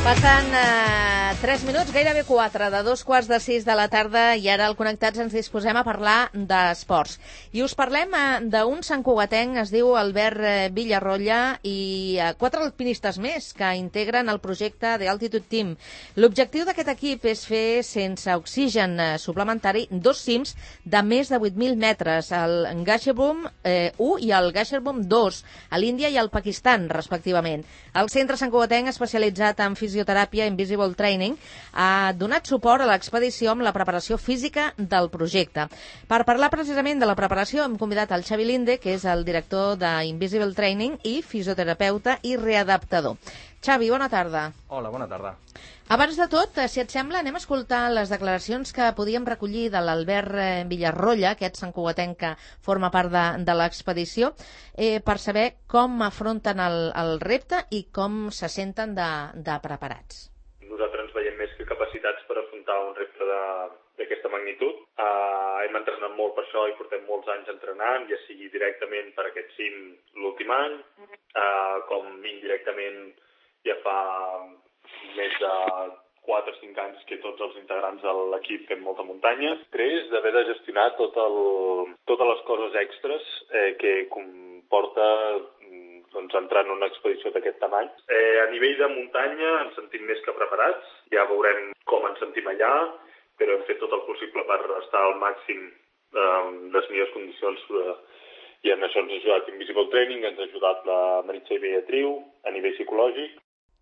Passen 3 minuts, gairebé 4, de 2:15 de la tarda, i ara al Connectats ens disposem a parlar d'esports. I us parlem d'un santcugatenc, es diu Albert Villarroya, i 4 alpinistes més que integren el projecte The Altitude Team. L'objectiu d'aquest equip és fer sense oxigen suplementari 2 cims de més de 8.000 metres, el Gasherbrum 1 i el Gasherbrum 2, a l'Índia i al Pakistan, respectivament. El centre santcugatenc, especialitzat en fisioteràpia Invisible Training, ha donat suport a l'expedició amb la preparació física del projecte. Per parlar precisament de la preparació hem convidat el Xavi Linde, que és el director d'Invisible Training i fisioterapeuta i readaptador. Xavi, bona tarda. Hola, bona tarda. Abans de tot, si et sembla, anem a escoltar les declaracions que podíem recollir de l'Albert Villarroya, aquest santcugatenc que forma part de l'expedició, per saber com afronten el repte i com se senten de preparats. Nosaltres ens veiem més que capacitats per afrontar un repte d'aquesta magnitud. Hem entrenat molt per això i portem molts anys entrenant, ja sigui directament per aquest cim l'últim any, com indirectament ja fa més de 4 o 5 anys que tots els integrants de l'equip fem molta muntanya. Després d'haver de gestionar totes les coses extres que comporta entrar en una expedició d'aquest tamany. A nivell de muntanya ens sentim més que preparats. Ja veurem com ens sentim allà, però hem fet tot el possible per estar al màxim les millors condicions i en això ens ha ajudat Invisible Training, ens ha ajudat la Meritxell Beatriu a nivell psicològic.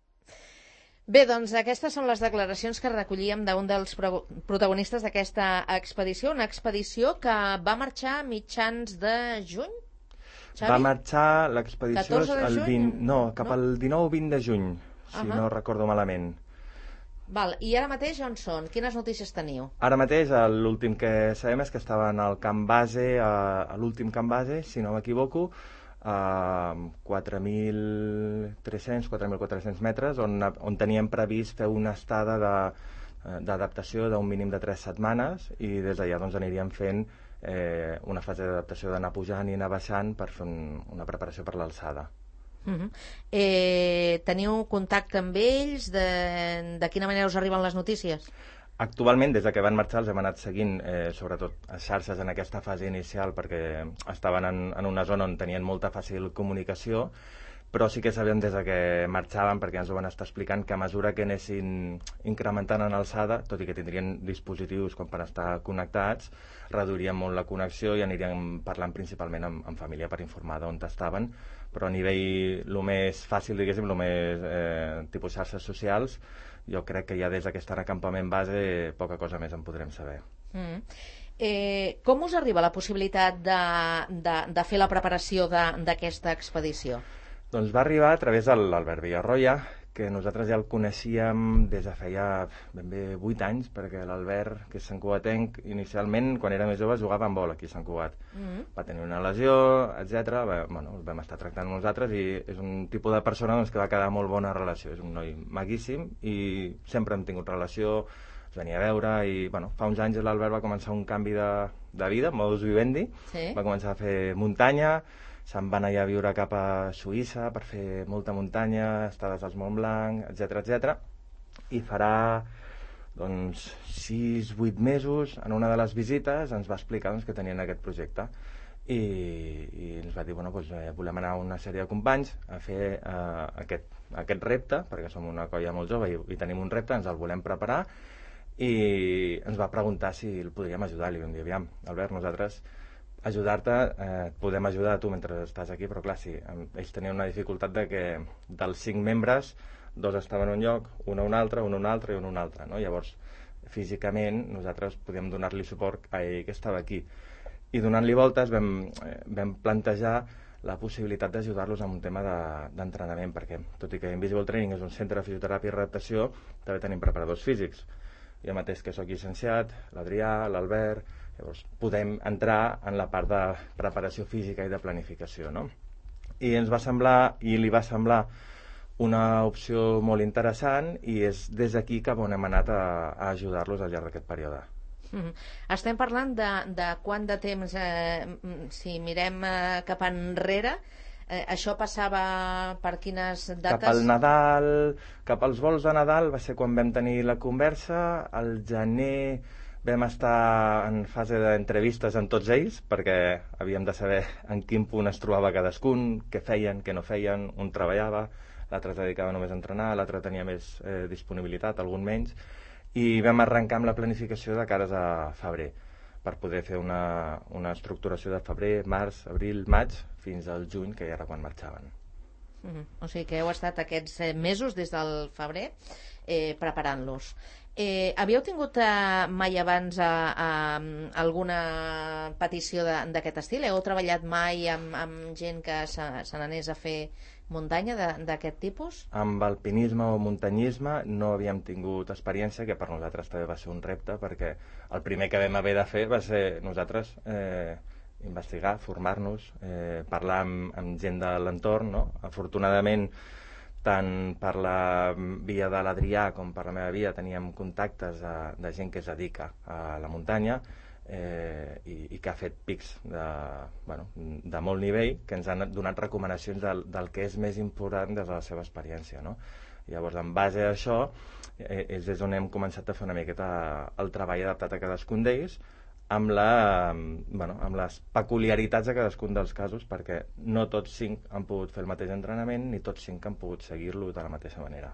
Bé, doncs aquestes són les declaracions que recollíem d'un dels protagonistes d'aquesta expedició, una expedició que va marxar a mitjans de juny? Xavi? Va marxar l'expedició el 20... No, cap al 19 o 20 de juny, si no recordo malament. Val, i ara mateix on són? Quines notícies teniu? Ara mateix l'últim que sabem és que estaven al camp base, a l'últim camp base, si no m'equivoco, a 4.300, 4.400 metres, on teníem previst fer una estada d'adaptació d'un mínim de 3 setmanes, i des d'allà doncs aniríem fent una fase d'adaptació d'anar pujant i anar baixant per fer una preparació per l'alçada. Teniu contacte amb ells? De quina manera us arriben les notícies? Actualment, des que van marxar, els hem anat seguint, sobretot a xarxes en aquesta fase inicial, perquè estaven en una zona on tenien molta fàcil comunicació, però sí que sabíem des que marxaven, perquè ens ho van estar explicant, que a mesura que anessin incrementant en alçada, tot i que tindrien dispositius com per estar connectats, reduirien molt la connexió i anirien parlant principalment amb família per informar d'on estaven, però a nivell el més fàcil, diguéssim, el més tipus xarxes socials, jo crec que ja des que estan a campament base poca cosa més en podrem saber. Com us arriba la possibilitat de fer la preparació d'aquesta expedició? Doncs va arribar a través de l'Albert Villarroya, que nosaltres ja el coneixíem des de feia ben bé 8 anys, perquè l'Albert, que és santcugatenc, inicialment, quan era més jove, jugava amb vol aquí a Sant Cugat. Va tenir una lesió, etc. El vam estar tractant nosaltres i és un tipus de persona que va quedar molt bona relació. És un noi maquíssim i sempre hem tingut relació, es venia a veure i fa uns anys l'Albert va començar un canvi de vida, modus vivendi, va començar a fer muntanya, se'n van anar a viure cap a Suïssa per fer molta muntanya, estades als Mont Blanc, etc. I farà 6-8 mesos, en una de les visites, ens va explicar que tenien aquest projecte. I ens va dir, volem anar una sèrie de companys a fer aquest repte, perquè som una colla molt jove i tenim un repte, ens el volem preparar, i ens va preguntar si el podríem ajudar. Li vam dir, aviam, Albert, nosaltres ajudar-te, et podem ajudar a tu mentre estàs aquí, però clar, sí, ells tenien una dificultat de que dels 5 membres, 2 estaven en un lloc, un a un altre, un a un altre i un a un altre, no? Llavors, físicament, nosaltres podíem donar-li suport a ell que estava aquí. I donant-li voltes vam plantejar la possibilitat d'ajudar-los en un tema d'entrenament, perquè tot i que Invisible Training és un centre de fisioteràpia i readaptació, també tenim preparadors físics. Jo mateix, que sóc llicenciat, l'Adrià, l'Albert, llavors podem entrar en la part de preparació física i de planificació, no? I ens va semblar, i li va semblar, una opció molt interessant, i és des d'aquí que on hem anat a ajudar-los al llarg d'aquest període. Estem parlant de quant de temps, si mirem cap enrere, Això passava per quines dates? Cap al Nadal, cap als vols de Nadal va ser quan vam tenir la conversa. Al gener vam estar en fase d'entrevistes amb tots ells, perquè havíem de saber en quin punt es trobava cadascun, què feien, què no feien. Un treballava, l'altre es dedicava només a entrenar, l'altre tenia més disponibilitat, algun menys, i vam arrencar amb la planificació de cares a febrer, per poder fer una estructuració de febrer, març, abril, maig, fins al juny, que ja era quan marxaven. O sigui que heu estat aquests mesos, des del febrer, preparant-los. Havíeu tingut mai abans alguna petició d'aquest estil? Heu treballat mai amb gent que se n'anés a fer muntanya d'aquest tipus? Amb alpinisme o muntanyisme no havíem tingut experiència, que per nosaltres també va ser un repte, perquè el primer que vam haver de fer va ser nosaltres investigar, formar-nos, parlar amb gent de l'entorn, no? Afortunadament, tant per la via de l'Adrià com per la meva via teníem contactes de gent que es dedica a la muntanya, i que ha fet pics de molt nivell, que ens han donat recomanacions del que és més important des de la seva experiència, no? Llavors, en base a això, és des on hem començat a fer una miqueta el treball adaptat a cadascun d'ells, amb les peculiaritats de cadascun dels casos, perquè no tots 5 han pogut fer el mateix entrenament, ni tots 5 han pogut seguir-lo de la mateixa manera.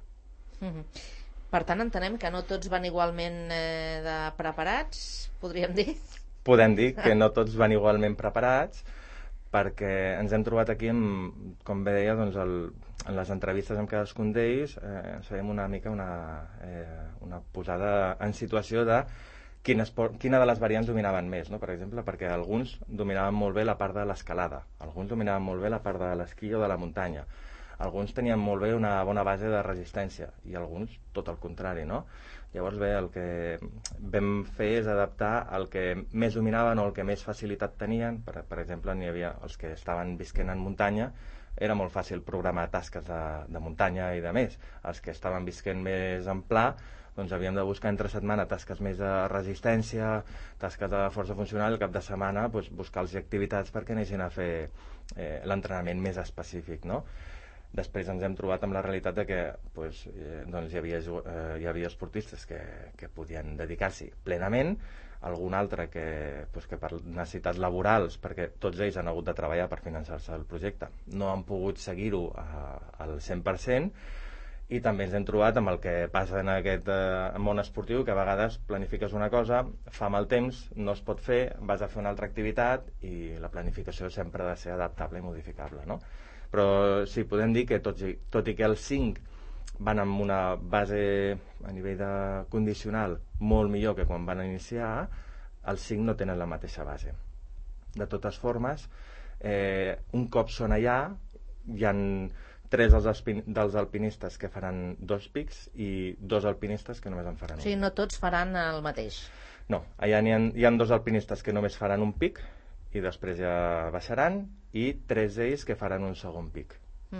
Per tant, entenem que no tots van igualment de preparats, podríem dir? Podem dir que no tots van igualment preparats, perquè ens hem trobat aquí, com bé deia, doncs en les entrevistes amb cadascun d'ells, ens fèiem una mica una posada en situació de quina de les variants dominaven més, no? Per exemple, perquè alguns dominaven molt bé la part de l'escalada, alguns dominaven molt bé la part de l'esquí o de la muntanya, alguns tenien molt bé una bona base de resistència i alguns tot el contrari, no? Llavors bé, el que vam fer és adaptar el que més dominaven o el que més facilitat tenien. Per exemple, n'hi havia els que estaven visquent en muntanya, era molt fàcil programar tasques de muntanya i de més. Els que estaven visquent més en pla, doncs havíem de buscar entre setmana tasques més de resistència, tasques de força funcional, i el cap de setmana doncs, buscar-los activitats perquè anessin a fer l'entrenament més específic, no? Després ens hem trobat amb la realitat de que doncs, hi havia esportistes que podien dedicar-s'hi plenament, algun altre que per necessitats laborals, perquè tots ells han hagut de treballar per finançar-se el projecte, no han pogut seguir-ho al 100%, i també ens hem trobat amb el que passa en aquest món esportiu, que a vegades planifiques una cosa, fa mal temps, no es pot fer, vas a fer una altra activitat i la planificació sempre ha de ser adaptable i modificable, no? Però sí, podem dir que tot i que els 5 van amb una base a nivell de condicional molt millor que quan van iniciar, els 5 no tenen la mateixa base. De totes formes, un cop són allà, hi ha 3 dels alpinistes que faran 2 pics i 2 alpinistes que només en faran un. O sigui, no tots faran el mateix. No, allà hi ha 2 alpinistes que només faran un pic i després ja baixaran, i 3 d'ells que faran un segon pic.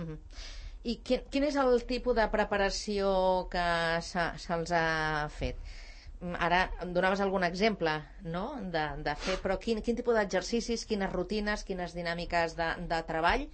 I quin és el tipus de preparació que se'ls ha fet? Ara em donaves algun exemple, no?, de fer, però quin tipus d'exercicis, quines rutines, quines dinàmiques de treball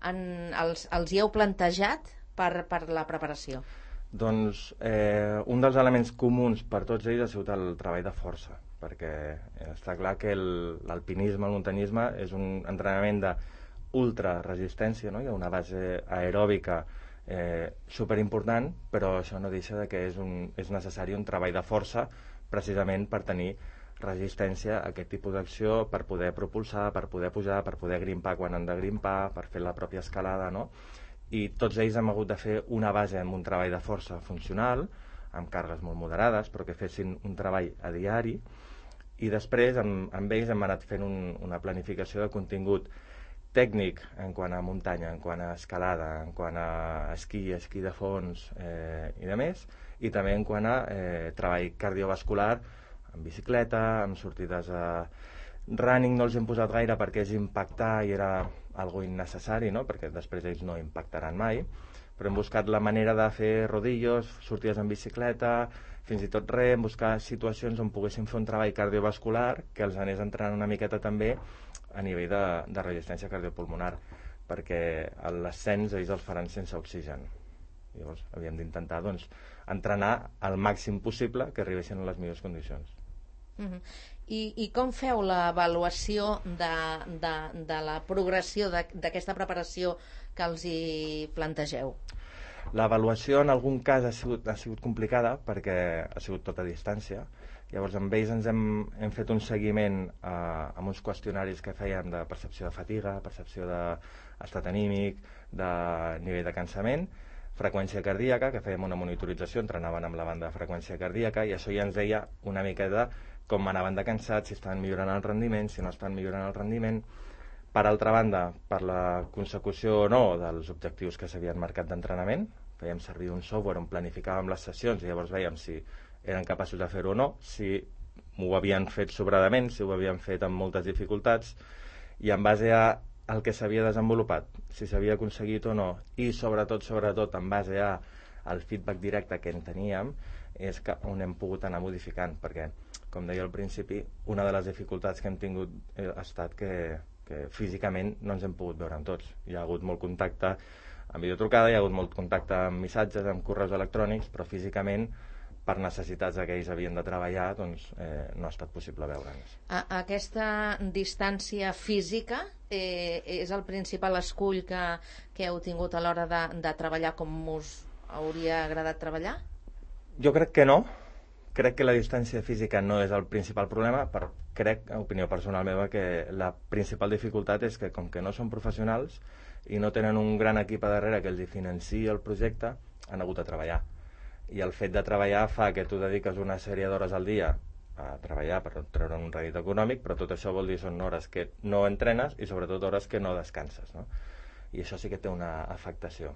els hi heu plantejat per la preparació? Doncs un dels elements comuns per tots ells ha sigut el treball de força, perquè està clar que l'alpinisme, el muntanyisme, és un entrenament d'ultraresistència, no? Hi ha una base aeròbica superimportant, però això no deixa de que és necessari un treball de força precisament per tenir resistència a aquest tipus d'acció, per poder propulsar, per poder pujar, per poder grimpar quan han de grimpar, per fer la pròpia escalada, no? I tots ells hem hagut de fer una base amb un treball de força funcional, amb càrregues molt moderades, però que fessin un treball a diari, i després amb ells hem anat fent una planificació de contingut tècnic en quant a muntanya, en quant a escalada, en quant a esquí de fons i de més, i també en quant a treball cardiovascular, amb bicicleta, amb sortides a running. No els hem posat gaire perquè és impactar i era algo innecessari, no? Perquè després ells no impactaran mai, però hem buscat la manera de fer rodillos, sortides en bicicleta, fins i tot hem buscat situacions on poguéssim fer un treball cardiovascular que els anés entrant una miqueta també a nivell de resistència cardiopulmonar. perquè l'ascens ells el faran sense oxigen. Llavors havíem d'intentar doncs, entrenar al màxim possible que arribessin a les millors condicions. I com feu l'avaluació de la progressió d'aquesta preparació que els hi plantegeu? L'avaluació en algun cas ha sigut complicada perquè ha sigut tot a distància. Llavors amb ells hem fet un seguiment amb uns qüestionaris que fèiem de percepció de fatiga, percepció d'estat anímic, de nivell de cansament, freqüència cardíaca, que fèiem una monitorització, entrenaven amb la banda de freqüència cardíaca i això ja ens deia una miqueta com anaven de cansats, si estaven millorant el rendiment, si no estaven millorant el rendiment. Per altra banda, per la consecució o no dels objectius que s'havien marcat d'entrenament, fèiem servir un software on planificàvem les sessions i llavors vèiem si eren capaços de fer-ho o no, si m'ho havien fet sobradament, si ho havien fet amb moltes dificultats, i en base al que s'havia desenvolupat, si s'havia aconseguit o no, i sobretot, en base al feedback directe que en teníem, és on hem pogut anar modificant, perquè, com deia al principi, una de les dificultats que hem tingut ha estat que físicament no ens hem pogut veure amb tots. Hi ha hagut molt contacte amb videotrucada, hi ha hagut molt contacte amb missatges, amb correus electrònics, però físicament, per necessitats que ells havien de treballar, doncs no ha estat possible veure'ns. Aquesta distància física és el principal escull que heu tingut a l'hora de treballar com us hauria agradat treballar? Jo crec que no. Crec que la distància física no és el principal problema, però crec, opinió personal meva, que la principal dificultat és que, com que no són professionals i no tenen un gran equip a darrere que els financiï el projecte, han hagut de treballar. I el fet de treballar fa que tu dediques una sèrie d'hores al dia a treballar per treure un rèdit econòmic, però tot això vol dir són hores que no entrenes i sobretot hores que no descanses, no? I això sí que té una afectació.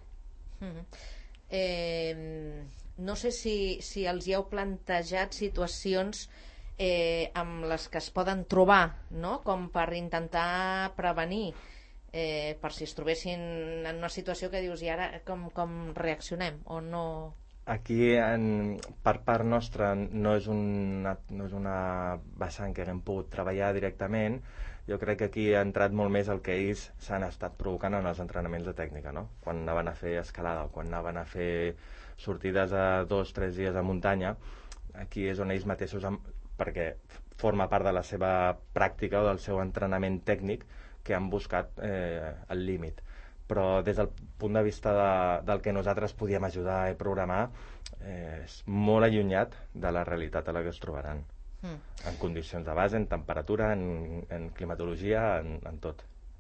No sé si els hi heu plantejat situacions amb les que es poden trobar, no? Com per intentar prevenir, per si es trobessin en una situació que dius, i ara com reaccionem o no... Aquí, per part nostra, no és una vessant que haguem pogut treballar directament. Jo crec que aquí ha entrat molt més el que ells s'han estat provocant en els entrenaments de tècnica, no? Quan anaven a fer escalada o quan anaven a fer sortides a 2 o 3 dies a muntanya, aquí és on ells mateixos, perquè forma part de la seva pràctica o del seu entrenament tècnic, que han buscat el límit. Però des del punt de vista del que nosaltres podíem ajudar i programar, és molt allunyat de la realitat a la que es trobaran. En condicions de base, en temperatura, en climatologia, en tot.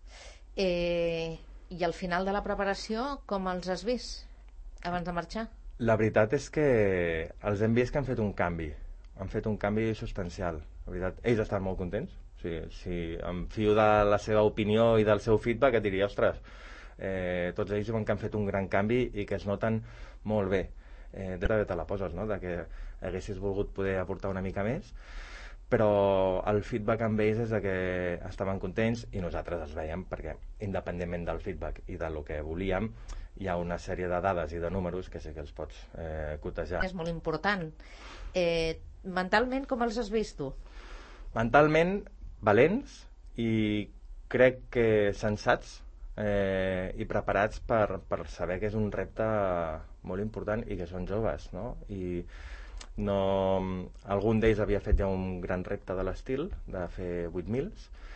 I al final de la preparació, com els has vist abans de marxar? La veritat és que els hem vist que han fet un canvi. Han fet un canvi substancial. La veritat, ells estan molt contents. Si em fio de la seva opinió i del seu feedback, et diria, ostres, tots ells diuen que han fet un gran canvi i que es noten molt bé. De te la poses, no? De que haguessis volgut poder aportar una mica més, però el feedback amb ells és de que estaven contents i nosaltres els veiem perquè, independentment del feedback i del que volíem, hi ha una sèrie de dades i de números que sí que els pots cotejar. És molt important. Mentalment, com els has vist tu? Mentalment, valents i crec que sensats i preparats per saber que és un repte molt important i que són joves, no? I no, algun d'ells havia fet ja un gran repte de l'estil de fer 8.000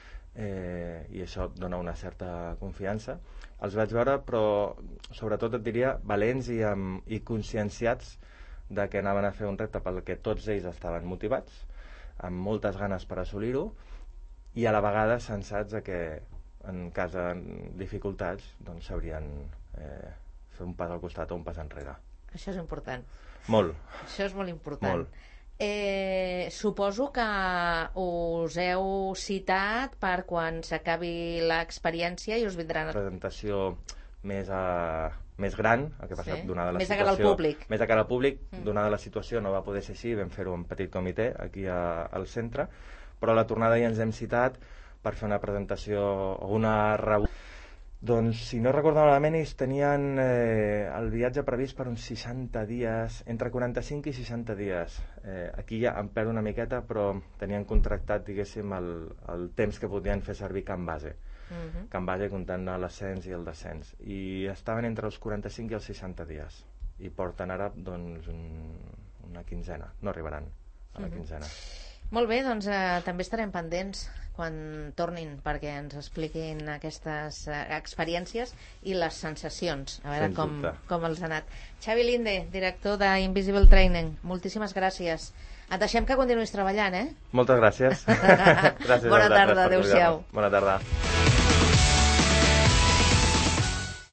i això et dona una certa confiança. Els vaig veure, però sobretot et diria valents i conscienciats de que anaven a fer un repte pel que tots ells estaven motivats, amb moltes ganes per assolir-ho, i a la vegada sensats de que en cas de dificultats doncs sabrien fer un pas al costat o un pas enrere. Això és important. Molt. Això és molt important. Molt. Suposo que us heu citat per quan s'acabi l'experiència i us vindran... Presentació més gran, el que passa donada la més situació... Més a cara al públic. Més a cara al públic, donada la situació no va poder ser així, vam fer-ho en petit comitè aquí al centre, però a la tornada ja ens hem citat per fer una presentació o una reunió. Doncs, si no recordo malament, ells tenien el viatge previst per uns 60 dies, entre 45 i 60 dies. Aquí ja em perdo una miqueta, però tenien contractat, diguéssim, el temps que podien fer servir Camp Base. que en base comptant l'ascens i el descens. I estaven entre els 45 i els 60 dies. I porten ara, doncs, una quinzena. No arribaran a la quinzena. Molt bé, doncs també estarem pendents quan tornin perquè ens expliquin aquestes experiències i les sensacions, a veure com els ha anat. Xavi Linde, director d'Invisible Training, moltíssimes gràcies. Et deixem que continuïs treballant, eh? Moltes gràcies. Gràcies. Bona tarda, adéu-siau. Bona tarda.